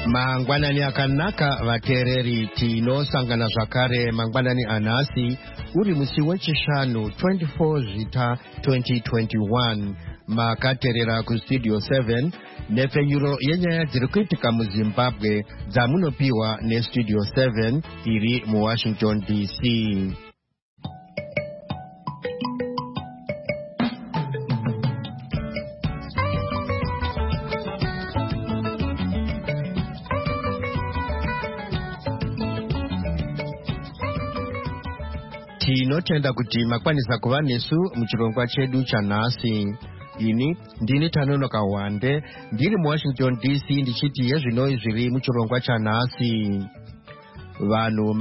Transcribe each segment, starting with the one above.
Mangwanani akanaka vateereri tinosangana zvakare mangwanani anhasi uri musi wechishanu 24 Zita 2021 makateerera kustudio 7 nepfenyuro yenyaya dziri kuitika muZimbabwe dzamunopiwa nestudio 7 iri muWashington DC. Tinotenda kuti makwanisa kuva nesu muchirongwa chedu chanhasi. Ini ndini Tanonoka Wande ndiri muWashington DC ndichiti yezvinoi zviri muchirongwa chanhasi. Vanhu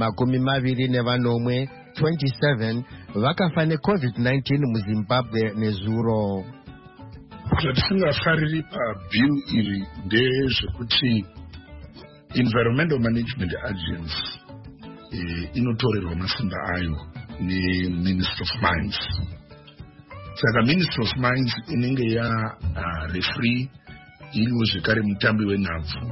27 vakafa neCovid-19 muZimbabwe nezuro. Zvatisingafariri pabhill iri ndezvekuti Environmental Management Agency inotorerwa masimba ayo neMinistry of Mines. Saka Ministry of Mines inenge referee iriwo zvekare mutambi wenhabvu.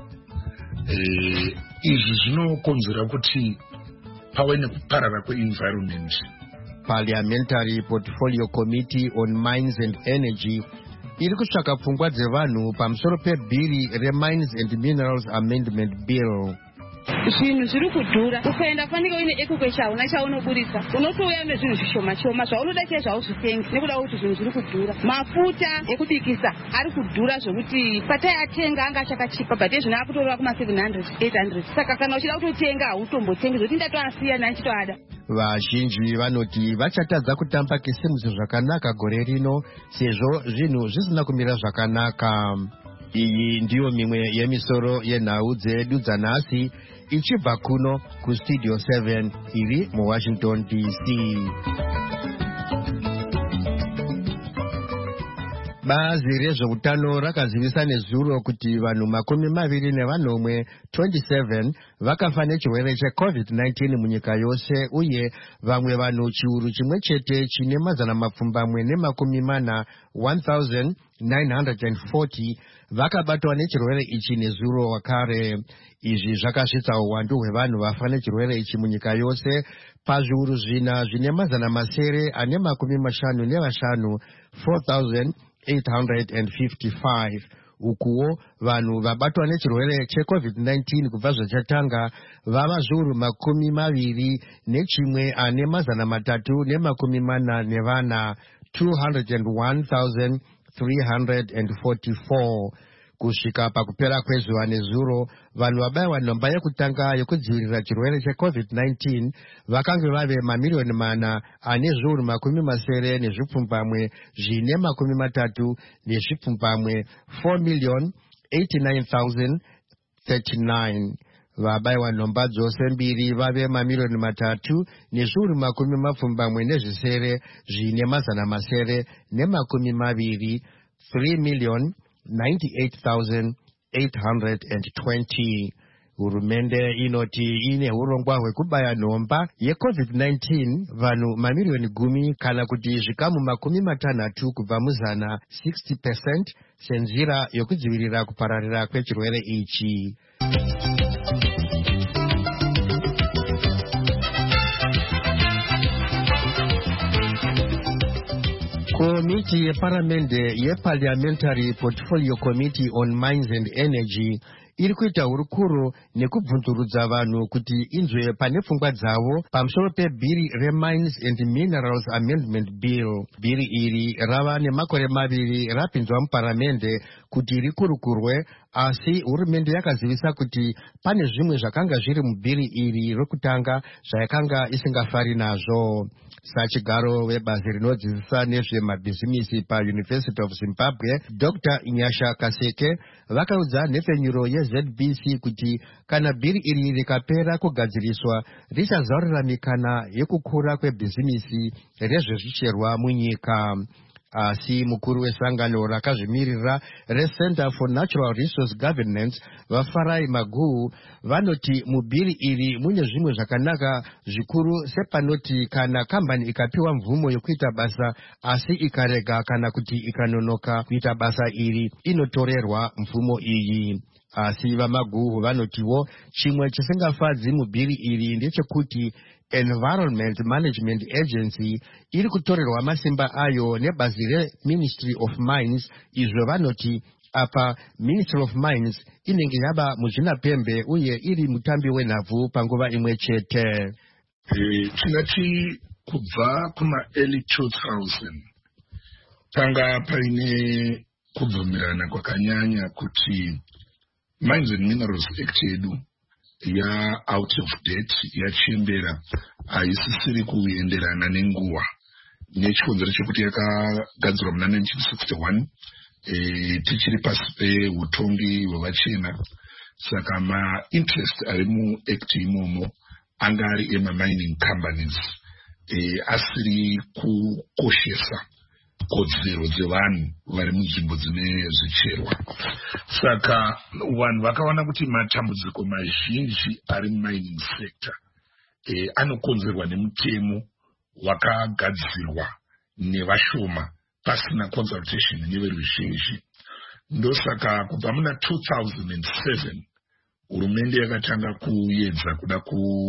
Izvi zvinokonzera kuti pave nekuparara kwe-environment. Parliamentary Portfolio Committee on Mines and Energy iri kutsvaka pfungwa dzevanhu pamusoro pebhiri reMines and Minerals Amendment Bill. Zvinhu zviri kudhura, ukaenda fanike uine ekwekwe hauna chaunoburitsa, unotouya nezvinhu zvishoma shoma zvaunoda chaiye zvauzvitengi nekuda kuti zvinhu zviri kudhura. Mafuta ekubikisa ari kudhura zvokuti patai atenga anga achakachipa but ezvino akutorwa kuma700 800. Saka kana uchida kutotenga hautombotengi zvokuti ndatoasiya nanchitoada. Vazhinji vanoti vachatadza kutamba kisimusi zvakanaka gore rino sezvo zvinhu zvisina kumira zvakanaka. Iyi ndiyo mimwe yemisoro yenhau dzedu dzanhasi ichibva kuno kustudio 7 iri muWashington DC. Bazi rezveutano rakazivisa nezuro kuti vanhu 27 vakafa nechirwere cheCovid-19 munyika yose uye vamwe vanhu chiuru chimwe chete chine 1440 vakabatwa nechirwere ichi nezuro wakare. Izvi zvakasvitsa uwandu hwevanhu vafa nechirwere ichi munyika yose pazviuru zvina zvine 455 4,855. Ukuwo vanhu vabatwa nechirwere cheCovid-19 kubva zvachatanga vava zviuru 21 ane 344 201,344. Kusvika pakupera kwezuva nezuro vanhu vabayiwa nhomba yekutanga yekudzivirira chirwere cheCovid-19 vakange vave 4,000,000 ane zviuru 7,30 4,089,039. Vabayiwa nhomba dzose mbiri vave 3,000,000 nezviuru 70,000 zvine 920 3,098,820. Hurumende inoti ine urongwa hwekubaya nhomba yeCovid-19 vanhu 10,000,000 kana kuti zvikamu 60 kubva muzana 60% senzira yokudzivirira kupararira kwechirwere ichi. Komiti yeparamende yeParliamentary Portfolio Committee on Mines and Energy iri kuita hurukuro nekubvunzurudza vanhu kuti inzwe pane pfungwa dzavo pamusoro pebhiri reMines and Minerals Amendment Bill. Bhiri iri rava nemakore 2 rapinzwa muparamende kuti rikurukurwe, asi hurumende yakazivisa kuti pane zvimwe zvakanga zviri mubhiri iri rokutanga zvayakanga isingafari nazvo. Sachigaro webazi rinodzidzisa nezvemabhizimisi paUniversity of Zimbabwe, Dr. Nyasha Kaseke vakaudza nhepfenyuro yeZBC kuti kana bhiri iri rikapera kugadziriswa richazaurira mikana yekukura kwebhizimisi rezvezvicherwa munyika. asi mukuru wesangano rakazvimirira reCenter for Natural Resource Governance vaFarai Maguhu vanoti mubhiri iri mune zvimwe zvakanaka zvikuru, sepanoti kana kambani ikapiwa mvumo yokuita basa asi ikarega kana kuti ikanonoka kuita basa iri inotorerwa mvumo iyi. Asi vaMaguhu vanotiwo chimwe chisingafadzi mubhiri iri ndechekuti Environment Management Agency iri kutorerwa masimba ayo nebazi reMinistry of Mines. Izvo vanoti apa Ministry of Mines inenge yaba muzvinapembe uye iri mutambi wenhabvu panguva imwe chete. Tingati kubva kuma early 2000 panga paine kubvumirana kwakanyanya kuti Mines and Minerals Act yedu ya out of date, yachembera, haisisiri kuenderana nenguva. Nechikonzero chekuti yakagadzirwa muna 1961 tichiri pasi peutongi hwevachena. Saka ma-interest ari mu-act imomo anga ari ema-mining companies, asiri kukoshesa kodzero dzevanhu vari munzvimbo dzine zvicherwa. Saka vanhu vakaona kuti matambudziko mazhinji ari mumining sector anokonzerwa nemutemo wakagadzirwa nevashoma pasina consultation neveruzhinji. Ndosaka kubva muna 2007 hurumende yakatanga kuedza kuda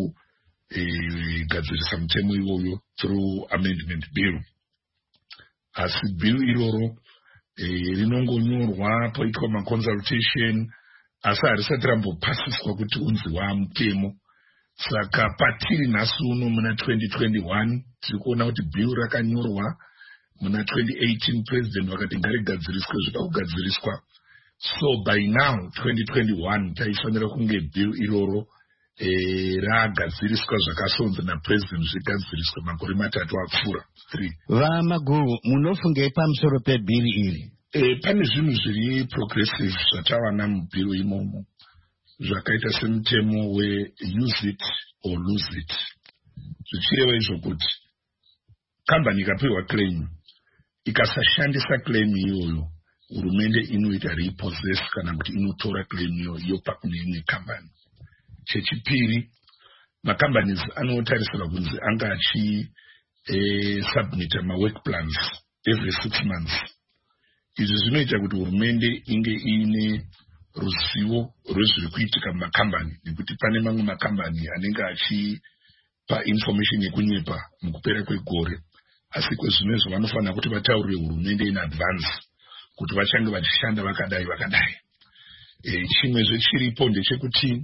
kugadzirisa mutemo iwoyo through amendment bill. Asi bill iroro rinongonyorwa poitwa maconsultation asi harisati rambopasiswa kuti unzi wamutemo. Saka patiri nhasi uno muna 2021 tiri kuona kuti bill rakanyorwa. Muna 2018 president vakati ngarigadziriswe, zvida kugadziriswa. So by now 2021 taifanira kunge bill iroro ragadziriswa zvakasonza napresident zvigadziriswa makore matatu apfuura 3. VaMaguhu, munofungei pamusoro pebhiri iri? Pane zvinhu zviri progressive zvatawana mubhiro imomo zvakaita semutemo use it or lose it. Zvichireva izvo kuti kambani ikapiwa claim ikasashandisa claim iyoyo, hurumende inoita repossess kana kuti inotora claim iyoyo yopa kune imwe kambani. Chechipiri, macompanies anotarisirwa kunzi anga submita work plans every 6 months. Izvi zvinoita kuti hurumende inge ine ruzivo rwezviri kuitika mumakambani, nekuti pane mamwe makambani anenge achipa information yekunyepa mukupera kwegore, asi kwezvinezvo vanofanira kuti vataurire hurumende in advance kuti vachange vachishanda vakadai vakadai. Chimwezve chiripo ndechekuti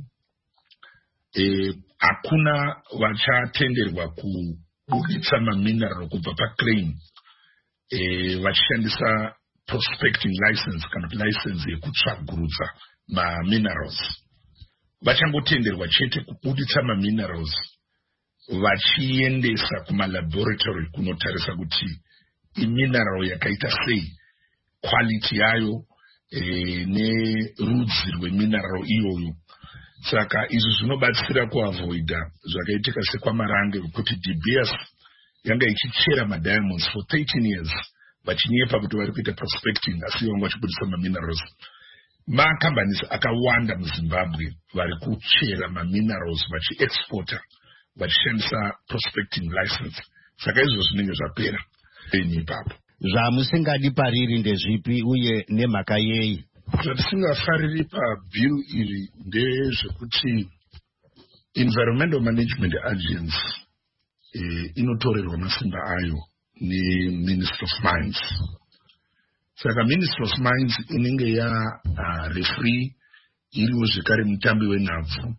hakuna vachatenderwa kubuditsa mamineral kubva paclaim vachishandisa prospecting license kana kuti license yekutsvagurudza maminerals. Vachangotenderwa chete kubuditsa maminerals vachiendesa kumalaboratory kunotarisa kuti imineral yakaita sei, quality yayo nerudzi rwemineral iyoyo. Saka izvi zvinobatsira kuavoida zvakaitika sekwamarange kuti De Beers yanga ichichera madiamonds for 13 years vachinyepa kuti vari kuita prospecting asi vanga vachibudisa maminerals. Macompanies akawanda muZimbabwe vari kuchera maminerals vachiexporta vachishandisa prospecting license. Saka izvo zvinenge zvapera ipapo. Zvamusingadi pariri ndezvipi uye nemhaka yei? Zvatisingafariri pabhiru iri ndezvekuti Environmental Management Agency inotorerwa masimba ayo neMinistry of Mines. Saka Ministry of Mines inenge referee iriwo zvekare mutambi wenhabvu.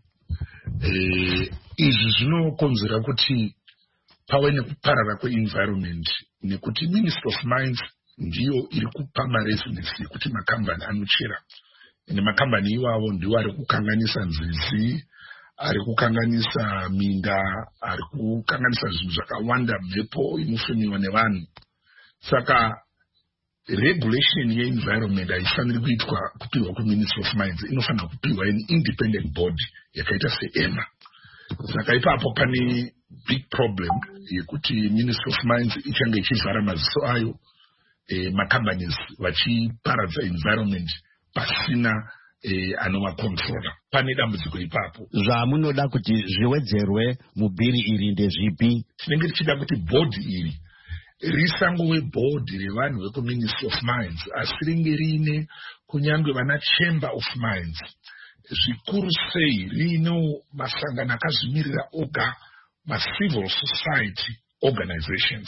Izvi zvinokonzera kuti pave nekuparara kweenvironment nekuti Ministry of Mines ndiyo iri kupa maresidence yekuti makambani anochera. Ene makambani iwawo ndiwo ari kukanganisa nzizi, ari kukanganisa minda, ari kukanganisa zvinhu zvakawanda, mhepo inofemiwa nevanhu. Saka regulation ye-environment haifaniri kuitwa kupiwa kuMinistry of Mines, inofanira kupiwa an independent body yakaita seEMA. Saka ipapo pane big problem yekuti Ministry of Mines ichange ichivhara maziso ayo macompanies vachiparadza environment pasina anovakontrola. Pane dambudziko ipapo. Zvamunoda kuti zviwedzerwe mubhiri iri ndezvipi? Tinenge tichida kuti bhodhi iri risangove bhodhi revanhu vekuministry of mines, asi ringe riine kunyange vana chamber of mines, zvikuru sei riino masangano akazvimirira oga, civil society organizations.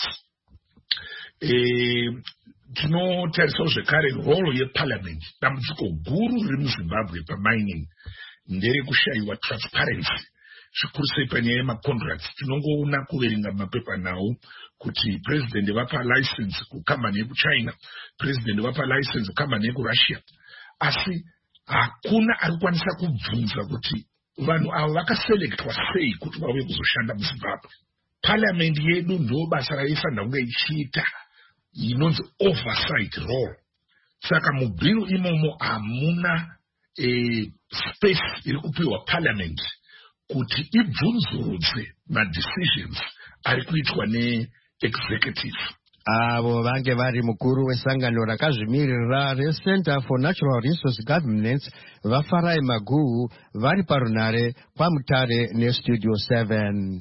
Tinotarisawo zvekare rolo yeparliament. Dambudziko guru riri muZimbabwe pamining nderekushayiwa transparency, zvikuru sei panyaya yemacontracts. Tinongoona kuverenga mapepa nawo kuti president vapa license kukambani yekuchina, president vapa license kukambani yekurussia, asi hakuna arikwanisa kubvunza kuti vanhu ava vakaselektwa sei kuti vauye kuzoshanda muZimbabwe. Parliament yedu ndo basa raifanira kunge ichiita inonzi oversight role. Saka mubhiru imomo hamuna space iri kupiwa parliament kuti ibvunzurudze madecisions ari kuitwa ne-executive. Avo vange vari mukuru wesangano rakazvimirira reCenter for Natural Resource Governance vaFarai Maguhu vari parunare paMutare neStudio 7.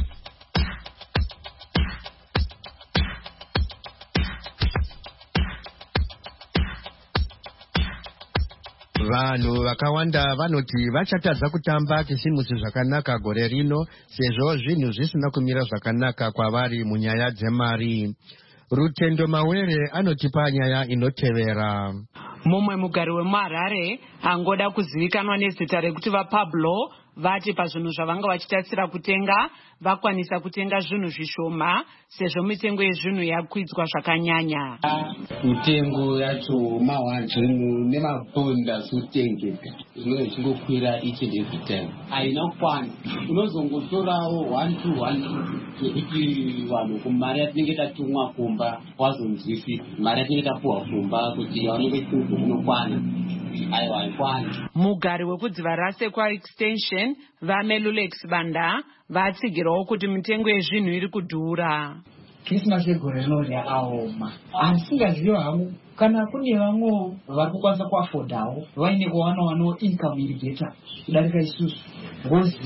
Vanhu vakawanda vanoti vachatadza kutamba kisimusi zvakanaka gore rino sezvo zvinhu zvisina kumira zvakanaka kwavari munyaya dzemari. Rutendo Mawere anotipa nyaya inotevera. Mumwe mugari wemuHarare angoda kuzivikanwa nezita rekuti vaPablo vati pazvinhu zvavanga vachitarisira kutenga vakwanisa kutenga zvinhu zvishoma sezvo mitengo yezvinhu yakwidzwa zvakanyanya. Mitengo yacho zvinhu nemaponda zotengeka zvinenge zvichingokwira each and every time. Haina kwana. Unozongotorawo 1 zvekuti vanhu kumari yatinenge tatumwa kumba wazonzwisisa. Mari yatinenge tapuhwa kumba kuti yaoneke kuti inokwana. Mugari wekudziva raSekwa Extension vaMelulex Banda vatsigirawo kuti mitengo yezvinhu iri kudhura. Christmas yegore rino yakaoma, asingaziva hangu kana kune vamwe vari kukwanisa kuafodhawo vaine kuwanawo income iri beta kudarika isusu, ngozi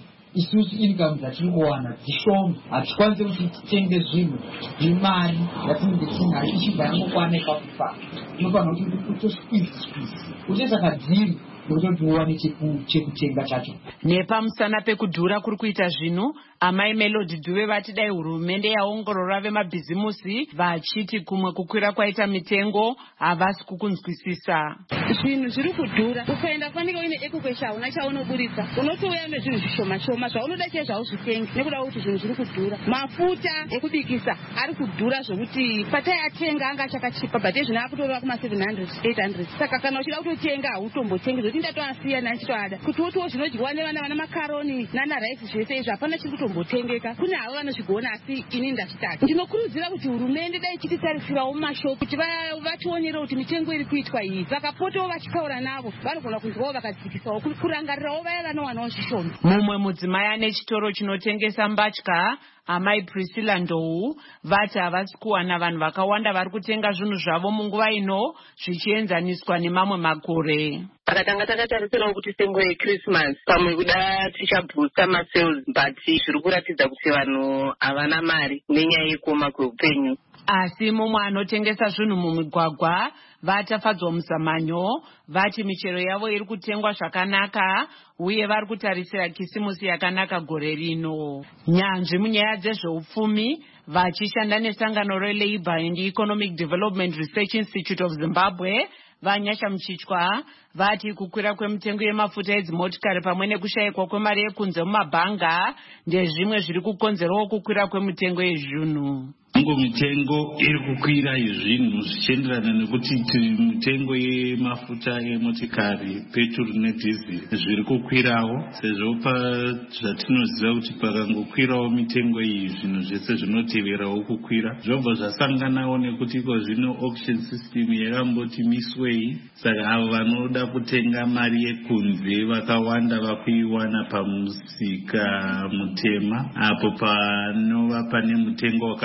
isusu income dzatiri kuwana dzishoma, hatikwanisi kuti titenge zvinhu nemari yatinenge tinayo ichibva yangokwana ikakufa. Inofanira kuti kutosqueeze uchiisa kadziri nokutoti uwane chekutenga chacho. Nepamusana pekudhura kuri kuita zvinhu, amai Melody Dube vati dai hurumende yaongorora vemabhizimusi vachiti kumwe kukwira kwaita mitengo havasi kukunzwisisa. Zvinhu zviri kudhura, ukaenda fanike uine ekukwesha una chaunoburitsa, unotouya nezvinhu zvishoma shoma zvaunoda chaiye zvauzvitengi nekuda kuti zvinhu zviri kudhura. Mafuta ekubikisa ari kudhura zvokuti pataiatenga anga achakachipa, but ezvino akutorwa kuma700 800. Saka kana uchida kutotenga hautombotengi zvokuti ndatoasiya nanchitoada kuti wotiwo zvinodyiwa nevana vana makaroni nanaraisi zvese izvi hapana chiri kutombotengeka. Kune havo vanozvigona asi ini ndachitaka. Ndinokurudzira kuti hurumende dai ichititarisirawo mumashopu kuti vationerewo kuti mitengo iri kuitwa iyi, vakapotawo vachitaura navo vanogona kunzwawo vakadzikisawo kurangarirawo vaya vanowanawo zvishoma. Mumwe mudzimai ane chitoro chinotengesa mbatya amai Priscilla Ndou vati havasi kuwana vanhu vakawanda vari kutenga zvinhu zvavo munguva ino zvichienzaniswa nemamwe makore. Pakatanga takatarisirawo kuti tengo yeChristmas pamwe kuda tichabhusta masales, but zviri kuratidza kuti vanhu havana mari nenyaya yekuoma kweupenyu. Asi mumwe anotengesa zvinhu mumigwagwa vatafadzwa muzamanyo vati michero yavo iri kutengwa zvakanaka uye vari kutarisira kisimusi yakanaka gore rino. Nyanzvi munyaya dzezveupfumi vachishanda nesangano reLabour and Economic Development Research Institute of Zimbabwe Vanyasha Mchichwa vati kukwira kwemitengo yemafuta edzimotikari pamwe nekushayikwa kwemari yekunze mumabhanga ndezvimwe zviri kukonzerawo kukwira kwemitengo yezvinhu. Mitengo iri kukwira izvinhu zvichienderana nekuti mitengo yemafuta emotikari, petrol nedhizili zviri kukwirawo, sezvo zvatinoziva kuti pakangokwirawo mitengo iyi zvinhu zvese zvinoteverawo kukwira. Zvobva zvasanganawo nekuti iko zvino auction system yakamboti miswei, saka avo vanoda kutenga mari yekunze vakawanda vakuiwana pamusika mutema, apo panova pane mutengo wakati kwira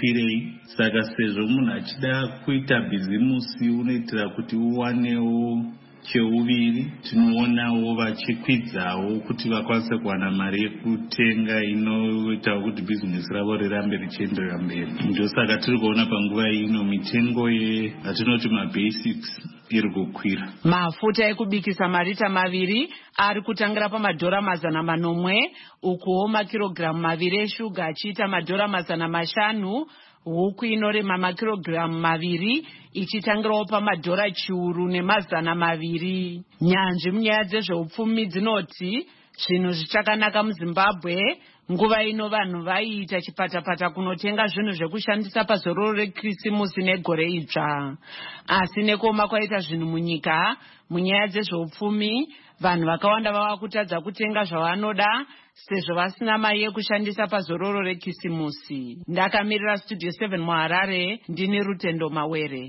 zvikwirei. Saka sezvo munhu achida kuita bhizimusi unoitira kuti uwanewo cheuviri, tinoonawo vachikwidzawo kuti vakwanise kuwana mari yekutenga inoitawo kuti bhizinesi ravo rirambe richienderera mberi. Ndosaka tiri kuona panguva ino mitengo yatinoti mabasics iri kukwira. Mafuta ekubikisa marita 2 ari kutangira pamadhora 400, ukuwo makirogiramu 2 eshuga achiita madhora 500, huku inorema makirogiramu 2 ichitangirawo pamadhora 1,200. Nyanzvi munyaya dzezveupfumi dzinoti zvinhu zvichakanaka muZimbabwe. Nguva ino vanhu vaiita chipatapata kunotenga zvinhu zvekushandisa pazororo reKrisimusi negore idzva. Asi nekuoma kwaita zvinhu munyika munyaya dzezveupfumi, vanhu vakawanda vava kutadza kutenga zvavanoda sezvo vasina mari yekushandisa pazororo reKrisimusi. Ndakamirira Studio 7 muHarare, ndini Rutendo Mawere.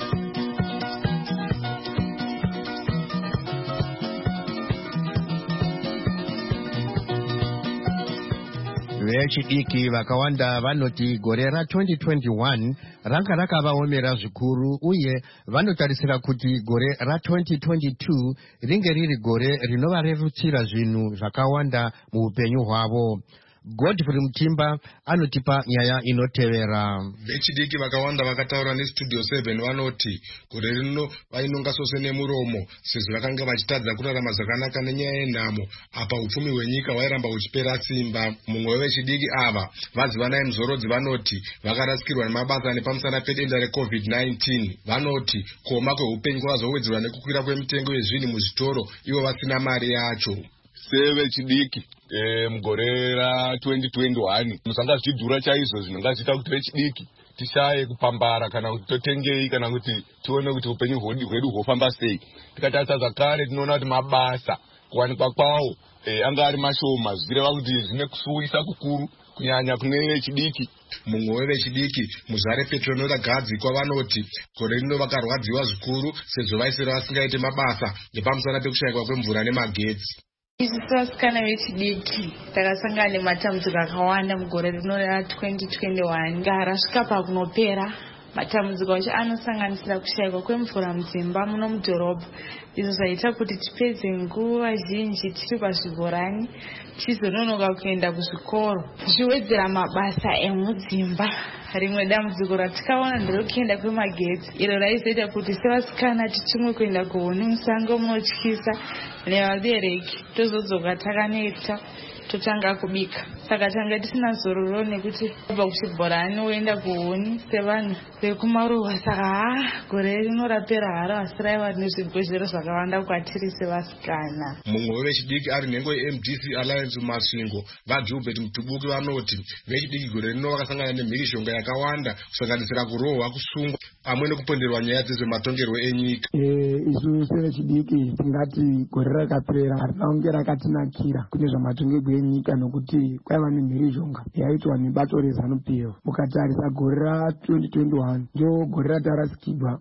Vechidiki vakawanda vanoti gore ra2021 ranga rakavaomera zvikuru, uye vanotarisira kuti gore ra2022 ringe riri gore rinovarerutsira zvinhu zvakawanda muupenyu hwavo. Godfrey Mutimba anotipa nyaya inotevera. Vechidiki vakawanda vakataura neStudio 7 vanoti gore rino vainonga sose nemuromo sezvo vakanga vachitadza kurarama zvakanaka nenyaya yenhamo apa upfumi hwenyika hwairamba huchipera simba. Mumwe wevechidiki ava Vazivanai Muzorodzi vanoti vakarasikirwa nemabasa nepamusana pedenda reCovid-19. Vanoti kuoma kweupenyu kwavazowedzerwa nekukwira kwemitengo yezvinhu muzvitoro ivo vasina mari yacho. Sevechidiki mugore ra2021 musanga zvichidhura chaizvo zvinonga zviita kuti vechidiki tishaye kupambara kana kuti totengei kana kuti tione kuti upenyu hwedu hwofamba sei. Tikatarisa zvakare tinoona kuti mabasa kuwanikwa kwawo anga ari mashoma, zvichireva kuti zvine kusuwisa kukuru kunyanya kune vechidiki. Mumwe wevechidiki Muzare Petronora Gadzikwa vanoti gore rino vakarwadziwa zvikuru sezvo vaisera vasingaite mabasa nepamusana pekushayikwa kwemvura nemagetsi. Isi sevasikana vechidiki takasangana nematambudziko akawanda mugore rino ra2021. Ngarasvika pakunopera. Matambudziko acho anosanganisira kushayikwa kwemvura mudzimba muno mudhorobha, izvo zvaita kuti tipedze nguva zhinji tiri pazvibhorani tichizononoka kuenda kuzvikoro, zvichiwedzera mabasa emudzimba. Rimwe dambudziko ratikaona nderekuenda kwemagetsi, iro raizoita kuti sevasikana titumwe kuenda kuhuni musango munotyisa nevabereki, tozodzoka takaneta totanga kubika. Saka tanga tisina zororo nekuti kubva kuchibhorani woenda kuhuni sevanhu vekumaruwa. Saka gore rino rapera haro asi raiva nezvibhedhlera zvakawanda kwatiri sevasikana. Mumwe wevechidiki ari nhengo yeMDC Alliance Masvingo vaJubert Mutubuki vanoti vechidiki gore rino vakasangana nemhirishonga yakawanda kusanganisira kurohwa, kusungwa pamwe nekuponderwa nyaya dzezvematongerwo enyika. Isu sevechidiki tingati gore rakapera harina kunge rakatinakira kune zvamatongerwo enyika nokuti kwaiva nemhirishonga yaitwa nebato reZANU-PF. Mukatarisa gore ra2021 ndio gore ratarasikirwa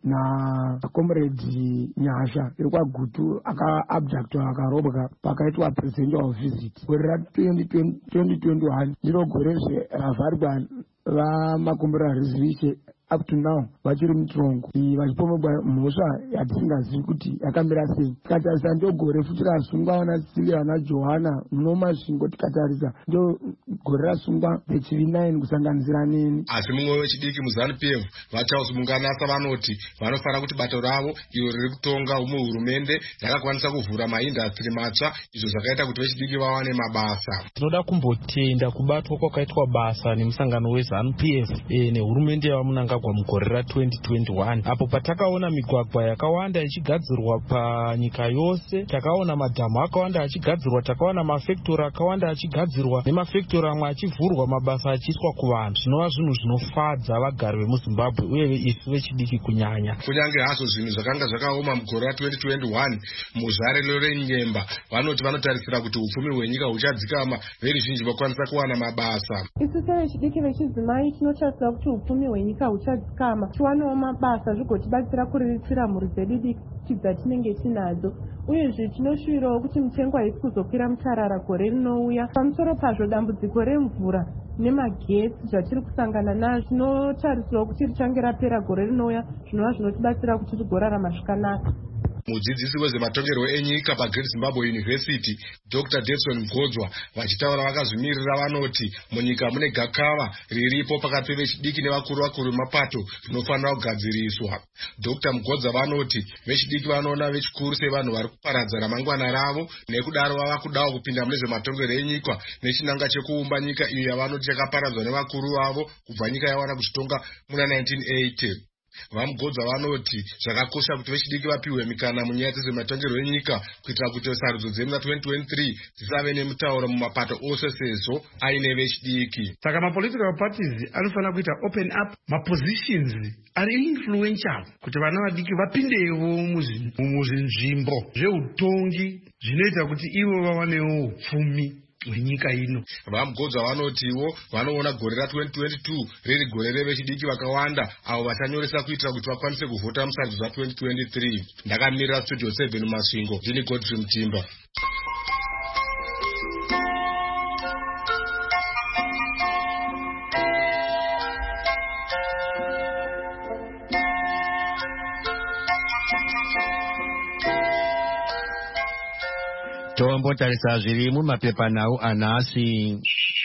naComrade Nyasha irikwaGutu akaabductwa akarobwa pakaitwa presidential visit. Gore ra2021 ndiro gore ravharwa vamakombora Rizviche up to now vachiri mutongo vachipomogwa mhosva yatisingazivi kuti yakamira sei. Tikatarisa ndio gore futi rasungwa vana Cecilia vana Johana munomasvingo. Tikatarisa ndio gore rasungwa vechivi9 kusanganisira neni. Asi mumwe wechidiki muZANU-PF vaCharles Munganasa vanoti vanofara kuti bato ravo iro riri kutonga muhurumende rakakwanisa kuvhura maindastri matsva, izvo zvakaita kuti vechidiki vawane mabasa. Tinoda kumbotenda kubatwa kwakaitwa basa nemusangano weZANU-PF nehurumende yavamunangagwa mugore ra2021 apo patakaona migwagwa yakawanda ichigadzirwa panyika yose, takaona madhamu akawanda achigadzirwa, takaona mafektori akawanda achigadzirwa nemafektori amwe achivhurwa mabasa achiiswa kuvanhu. Zvinova zvinhu zvinofadza vagari vemuZimbabwe uye isu vechidiki kunyanya. Kunyange hazvo zvinhu zvakanga zvakaoma mugore ra2021 muzare renyemba vanoti vanotarisira kuti upfumi hwenyika huchadzikama, veruzhinji vakwanisa kuwana mabasa. Isu sevechidiki vechidzimai tinotarisira kuti upfumi hwenyika huchadzikama, tiwanewo mabasa zvigotibatsira kuriritira mhuri dzedu diki dzatinenge tinadzo. Uyezve tinoshuvirawo kuti mitengo haisi kuzokwira mutarara gore rinouya. Pamusoro pazvo dambudziko remvura nemagetsi zvatiri kusangana nazvo zvinotarisirwa kuti richange rapera gore rinouya, zvinova zvinotibatsira kuti tigorarama zvakanaka. Mudzidzisi wezvematongerwo enyika paGreat Zimbabwe University, Dr. Davidson Mgodzwa, vachitaura vakazvimirira vanoti munyika mune gakava riripo pakati pevechidiki nevakuru vemapato rinofanira kugadziriswa. Dr. Mgodzwa vanoti vechidiki vanoona vechikuru sevanhu vari kuparadza ramangwana ravo, nekudaro vava kudawo kupinda mune zvematongerwo enyika nechinanga chekuumba nyika iyo yavanoti yakaparadzwa nevakuru vavo kubva nyika yawana kuchitonga muna 1980. Vamgodzwa vanoti zvakakosha kuti vechidiki vapiwe mikana munyaya dzezvematongerwo enyika kuitira kuti sarudzo dzemuna 2023 dzisave nemutauro mumapato ose sezvo aine vechidiki. Saka mapolitical parties anofanira kuita open up mapositions ari influential kuti vana vadiki vapindewo muzvinzvimbo zveutongi zvinoita kuti ivo vawanewo upfumi hwenyika ino. Vamgodzwa vanotiwo vanoona gore ra2022 riri gore revechidiki vakawanda avo vachanyoresa kuitira kuti vakwanise kuvhota musarudzo za 2023. Ndakamirira Studio 7 Masvingo, ndini Godfrey Mutimba. Tombotarisa zviri mumapepanhau anhasi.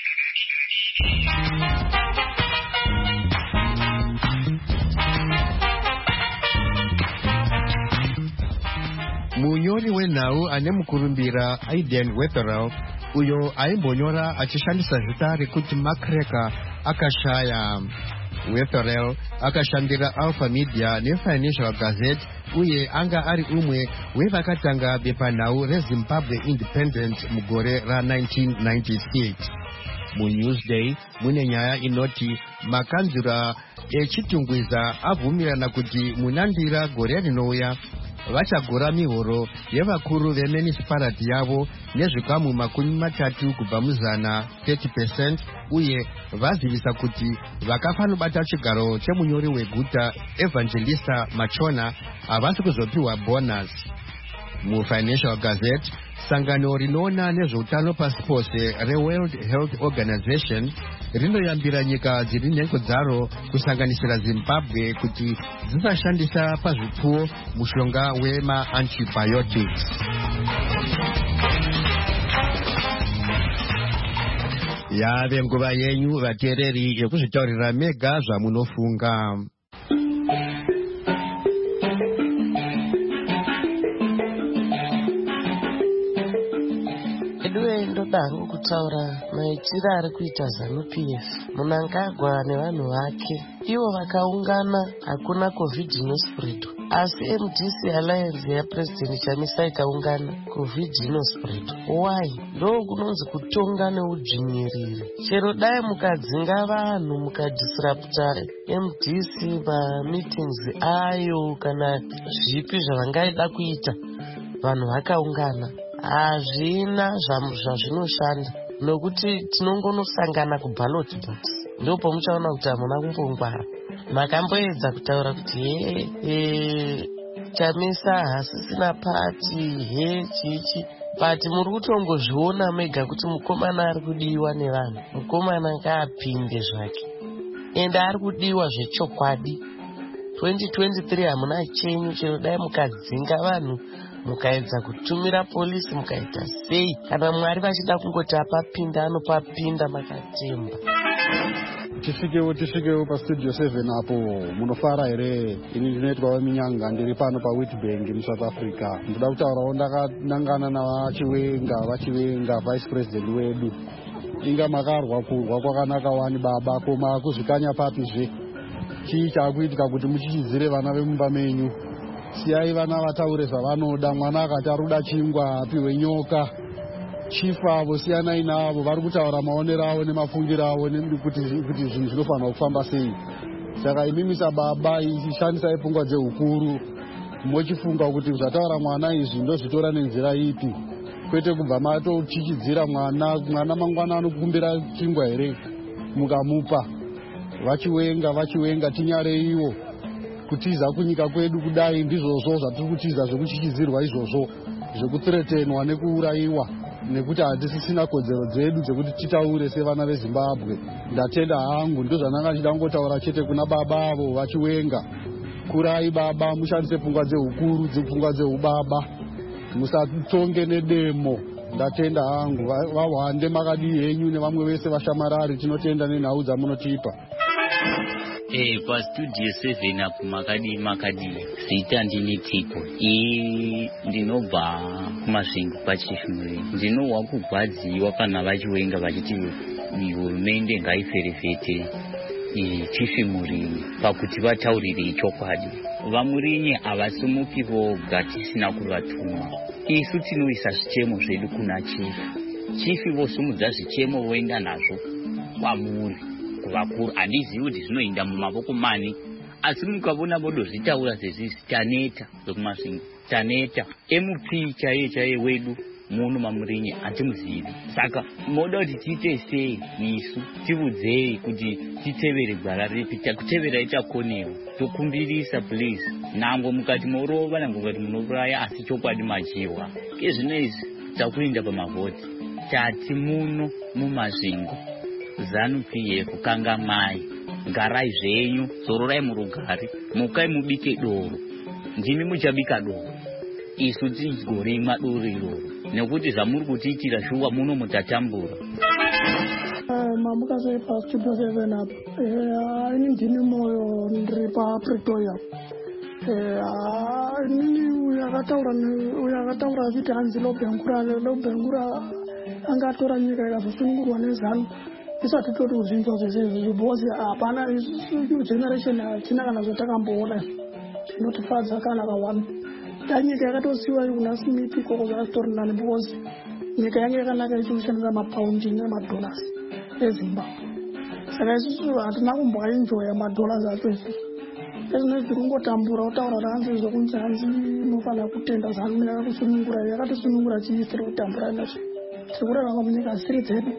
Munyori wenhau ane mukurumbira Aiden Wetherell, uyo aimbonyora achishandisa zita rekuti Macracker akashaya. Wetherell akashandira Alpha Media neFinancial Gazette uye anga ari umwe wevakatanga bepanhau reZimbabwe Independent mugore ra1996. MuNewsday mune nyaya inoti makanzura echitungwiza abvumirana kuti munandira gore rinouya vachagora mihoro yevakuru vemunicipality yavo nezvikamu 30 kubva muzana 30%, uye vazivisa kuti vakafanobata chigaro chemunyori weguta Evangelista Machona havasi kuzopiwa bonus. MuFinancial Gazette, sangano rinoona nezveutano pasi pose reWorld Health Organization rinoyambira nyika dziri nhengo dzaro kusanganisira Zimbabwe kuti dzisashandisa pazvipfuwo mushonga wema-antibiotics. Yave nguva yenyu vateereri yekuzvitaurira mega zvamunofunga. Ndoda kutaura maitiro ari kuita ZANU-PF. Mnangagwa nevanhu vake ivo vakaungana, hakuna covid inospread, asi MDC Alliance yaPresident Chamisa ikaungana, covid inospread. Why? Ndo kunonzi kutonga neudzvinyiriri. Chero dai mukadzinga vanhu mukadisrupta MDC meetings ayo kana zvipi zvavangaida kuita, vanhu vakaungana, hazvina zvazvinoshanda, nokuti tinongonosangana kuballot box. Ndipo muchaona kuti hamuna kumbongwara. Makamboedza kutaura kuti Chamisa hasisina pati chichi, pati muri kutongozviona mega kuti mukomana ari kudiwa nevanhu. Mukomana ngaapinde zvake, ende ari kudiwa zvechokwadi. 2023 hamuna chenyu, chero dai mukadzinga vanhu mukaedza kutumira polisi mukaita sei, kana Mwari vachida kungoti apapinda anopapinda makatemba. Tisvikewo paStudio 7 apo munofara here? Ini ndinoitwa Minyanga, ndiri pano paWitbank muSouth Africa. Ndoda kutaurawo ndakanangana vachivenga vice president wedu. Inga makarwa kurwa kwakanaka wani baba, koma kuzvikanya papizve chii chakuitika kuti muchichidzire vana vemumba menyu? Siyai vana vataure zvavanoda. Mwana akati aruda chingwa apiwe nyoka. Chifa avo siyanai navo, vari kutaura maonero avo nemafungiro avo kuti zvinhu zvinofanira kufamba sei. Saka imimi sababa ishandisai pfungwa dzeukuru, mochifunga kuti zvataura mwana izvi ndozvitora nenzira ipi, kwete kubva matochichidzira mwana mangwana anokumbira chingwa here mukamupa. Vachiwenga tinyareiwo kutiza kunyika kwedu kudai ndizvozvo zvatiri kutiza, zvekuchichidzirwa izvozvo, zvekuthretenwa nekuurayiwa. nekuti hatisisina kodzero dzedu dzekuti titaure sevana vezimbabwe. Ndatenda hangu ndozvananga chida kungotaura chete kuna baba avo vachiwenga. Kurai baba, mushandise pfungwa dzeukuru, pfungwa dzeubaba, musatonge nedemo. Ndatenda hangu vawande makadii henyu nevamwe vese vashamarari, tinotenda nenhau dzamunotipa. Pastudio 7 apo makadii zita ndini Tiko. Ndinobva kumasvingo pachifimuri. Ndinowa kugwadziwa kana vachiwenga vachiti hurumende ngaiferefete chifimuri pakuti vataurire chokwadi. Vamurinye havasimuki voga tisina kuvatuma. Isu tinoisa zvichemo zvedu kuna chifi vosumudza zvichemo voenda nazvo kwamuri kuvakuru. Handizivi kuti zvinoenda mumavoko mani, asi mukavona vodozvitaura sezvizvi taneta zvekumasvingo, taneta MP chaiye wedu muno mamurinye hatimuzivi. Saka moda kuti tiite sei isu, tivudzei kuti titevere gwara ripi, takutevera itakonewa, tokumbirisa please. Nangwe mukati morova, nangwe mukati munouraya, asi chokwadi machiwa. Kezvinoizvi takuenda pamavhoti, tati muno mumasvingo ZANU-PF kangamai, garai zvenyu, zororai murugare, mukai mubike doro. Ndimi muchabika doro, isu tigorimwa doro iroro, nekuti zvamuri kutiitira shuwa muno mutatambura. Mamukase pastudio 7 apo. Ini ndini moyo ndiri paPretoria. Inini uyakataura achiti hanzi lobhengura angatora nyika ikazosunungurwa neZANU. Isati toti uzinzo zvezvezvo because hapana new generation hatina kana zvotakamboona zvinotifadza kana kawani. Nyika yakatosiyiwa kuna Smith ikoko zvakatori nani because nyika yange yakanaka ichikushandisa mapaundi nemadolars eZimbabwe. Saka isusu hatina kumboenjoya madolars acho isusu. Ezvinezvi kungotambura utaura kuti hanzi zvokunzi hanzi inofana kutenda ZANU yakakusunungura, yakatosunungura chiisiri kutambura nazvo. Tiri kurarama munyika dzisiri dzedu.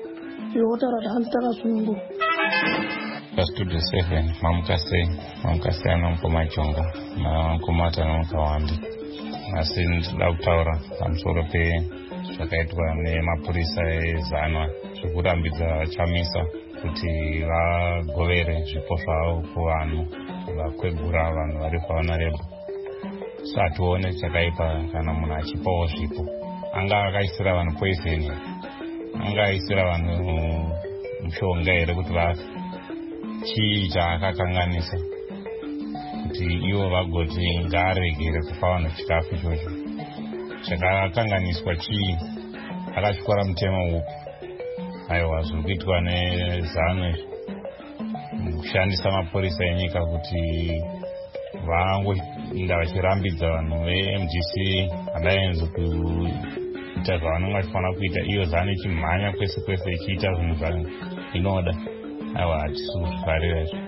Pastudio 7 mamukase anomukomajonga namukomata nomukawandi. Asi ndinoda kutaura pamusoro pezvakaitwa nemapurisa eZANU zvekurambidza chamisa kuti vagovere zvipo zvavo kuvanhu, vakwegura vanhu vari pavanarebo. So hatione chakaipa kana munhu achipawo zvipo. Anga akaisira vanhu poison, angaisira vanhu mushonga here kuti vafe. Chii chaakakanganisa kuti ivo vagoti ngaaregere kupa vanhu chikafu ichocho? Chakakanganiswa chii? Akatyora mutemo upi? Aiwa, zviri kuitwa neZANU kushandisa mapurisa enyika kuti vangoinda vachirambidza vanhu veMDC Alliance kuita zvavanenge vachifanira kuita, iyo ZANU ichimhanya kwese kwese ichiita zvinhu zvainoda. Aiwa, hatisi kuzvifarira izvo.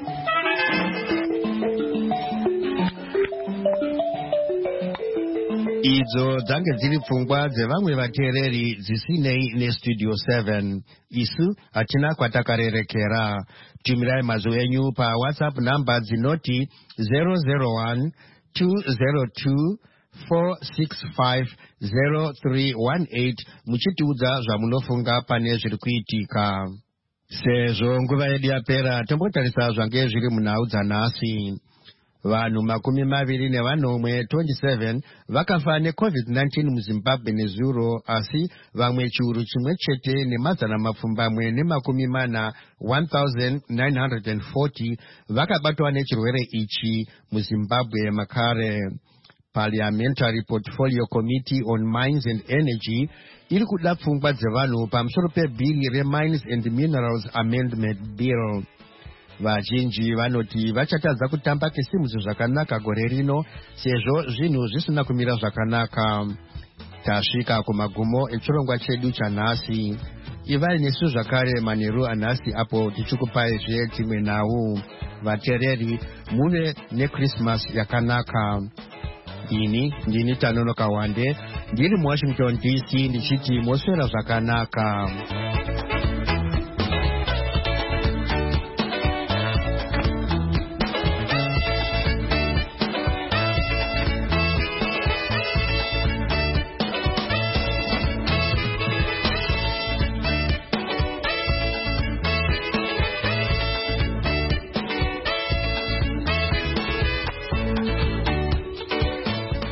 Idzo dzange dziri pfungwa dzevamwe vateereri dzisinei neStudio 7. Isu hatina kwatakarerekera. Tumirai mazwi enyu paWhatsApp namba dzinoti 001 202 4650318 muchitiudza zvamunofunga pane zviri kuitika. Sezvo nguva yedu yapera, tombotarisa zvange zviri munhau dzanhasi. Vanhu 27 vakafa neCovid-19 muZimbabwe nezuro, asi vamwe chiuru chimwe chete nemazana mapfumbamwe nemakumi-mana 1940 vakabatwa nechirwere ichi muZimbabwe makare. Parliamentary Portfolio Committee on Mines and Energy iri kuda pfungwa dzevanhu pamusoro pebhiri reMines and Minerals Amendment Bill. Vazhinji vanoti vachatadza kutamba kisimudzo zvakanaka gore rino sezvo zvinhu zvisina kumira zvakanaka. Tasvika kumagumo echirongwa chedu chanhasi. Ivai nesu zvakare manheru anhasi apo tichikupai dzimwe nhau. Vateereri, muve neChristmas yakanaka. Ini ndini Tanonoka Wande, ndiri muWashington DC, ndichiti moswera zvakanaka.